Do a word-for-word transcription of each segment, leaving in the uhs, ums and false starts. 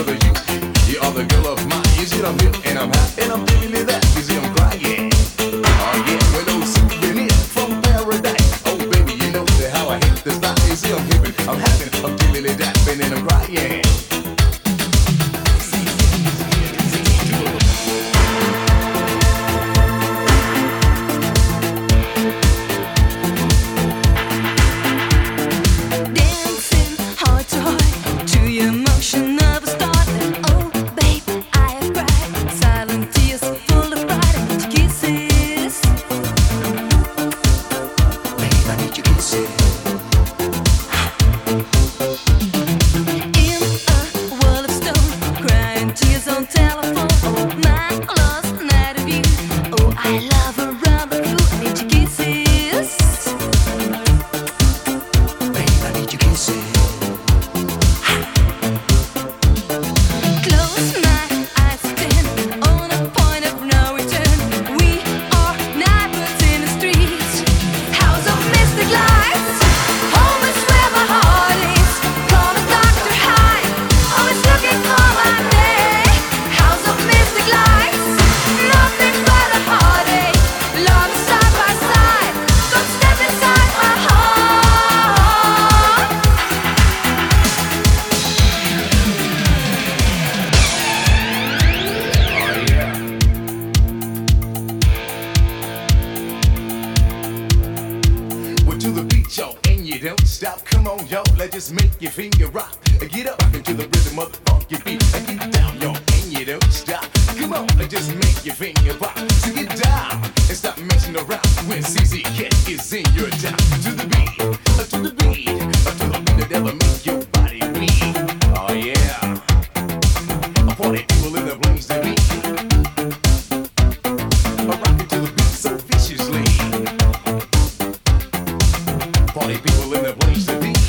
other you. You are the girl of mine. You see I'm here and I'm hot and I'm feeling that. You see I'm crying. Oh yeah, with those souvenirs from paradise. Oh baby, you know how I hit the spot. You see I'm hippin', I'm having, I'm feeling that, and I'm crying. Make your finger rock. Get up into the rhythm of the funky beat. Get down, yo, and you don't stop. Come on, just make your finger rock. So get down and stop messing around when C C Cat is in your town. To the beat, to the beat, to the beat that never make your body weak. Oh yeah, a party people in the place to be. Rockin' to the beat so viciously. Party people in the place to be.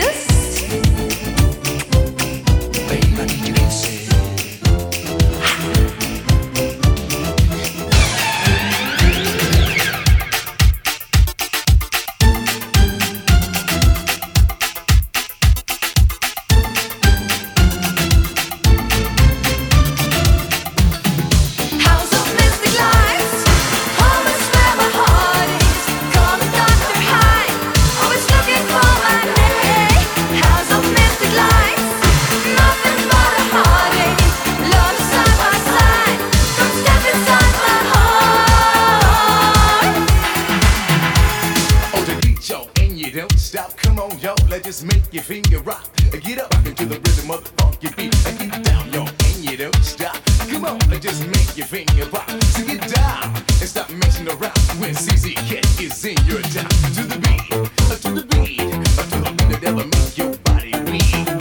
Baby, I need your kisses. finger rock. Get up into the rhythm of the funky beat. Get down, yo, and you don't stop. Come on, just make your finger pop. So get down and stop messing around when C C Cat is in your town. To the beat, to the beat, to the beat that'll make your body weak.